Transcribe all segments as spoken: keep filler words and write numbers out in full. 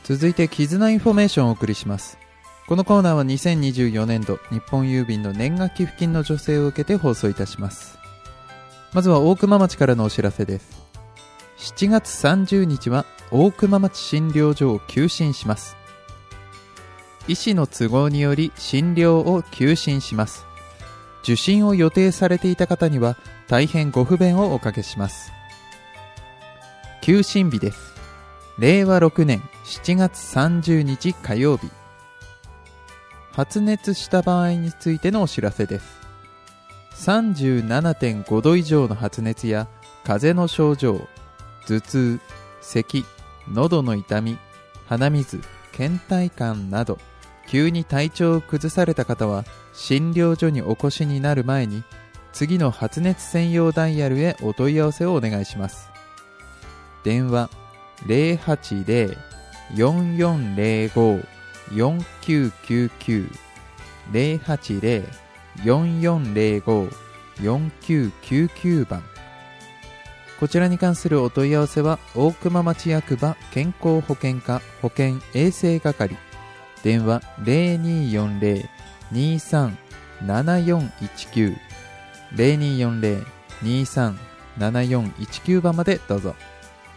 続いて絆インフォメーションをお送りします。このコーナーはにせんにじゅうよねんど日本郵便の年賀寄付金の助成を受けて放送いたします。まずは大熊町からのお知らせです。しちがつさんじゅうにちは大熊町診療所を休診します。医師の都合により診療を休診します。受診を予定されていた方には大変ご不便をおかけします。休診日です。れいわろくねんしちがつさんじゅうにち火曜日。発熱した場合についてのお知らせです。 さんじゅうななてんごど以上の発熱や風邪の症状、頭痛、咳、喉の痛み、鼻水、倦怠感など急に体調を崩された方は診療所にお越しになる前に次の発熱専用ダイヤルへお問い合わせをお願いします。電話 ゼロはちゼロ よんよんゼロご よんきゅうきゅうきゅう ゼロはちゼロ よんよんゼロご よんきゅうきゅうきゅう 番。こちらに関するお問い合わせは大熊町役場健康保険課保健衛生係、電話 ゼロにーよんゼロ にーさん ななよんいちきゅう ゼロにーよんゼロ にーさん ななよんいちきゅう 番までどうぞ。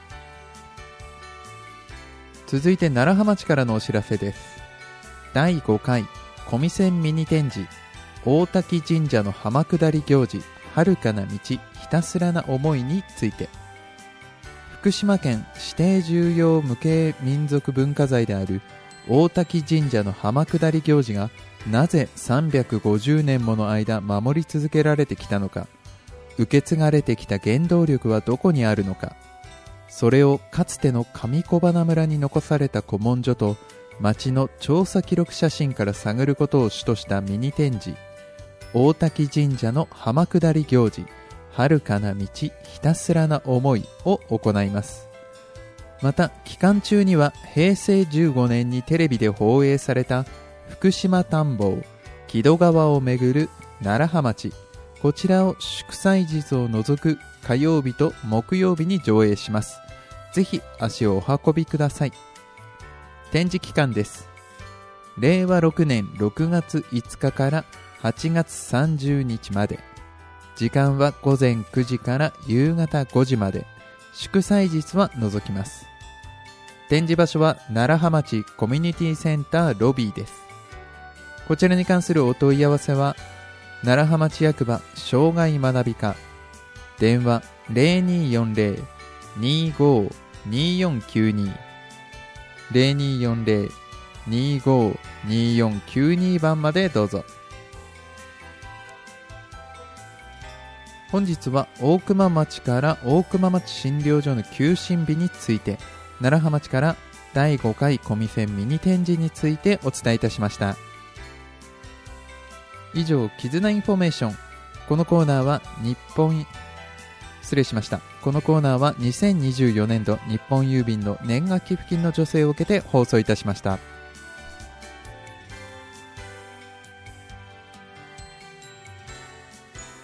続いて楢葉町からのお知らせです。だいごかい小見線ミニ展示大滝神社の浜下り行事遥かな道ひたすらな思いについて、福島県指定重要無形民族文化財である大滝神社の浜下り行事がなぜさんびゃくごじゅうねんもの間守り続けられてきたのか、受け継がれてきた原動力はどこにあるのか、それをかつての上小花村に残された古文書と町の調査記録写真から探ることを主としたミニ展示大滝神社の浜下り行事遥かな道ひたすらな思いを行います。また期間中にはへいせいじゅうごねんにテレビで放映された福島探訪木戸川をめぐる楢葉町、こちらを祝祭日を除く火曜日と木曜日に上映します。ぜひ足をお運びください。展示期間です。れいわろくねんろくがついつかからはちがつさんじゅうにちまで。時間はごぜんくじから夕方ごじまで。祝祭日は除きます。展示場所は楢葉町コミュニティセンターロビーです。こちらに関するお問い合わせは楢葉町役場障害学び課、電話 ゼロにーよんゼロ にーごー にーよんきゅうに ゼロにーよんゼロ にーごー にーよんきゅうに 番までどうぞ。本日は大熊町から大熊町診療所の休診日について、楢葉町からだいごかい小見線ミニ展示についてお伝えいたしました。以上、絆インフォメーション。このコーナーは日本失礼しましたこのコーナーはにせんにじゅうよねんど日本郵便の年賀寄付金の助成を受けて放送いたしました。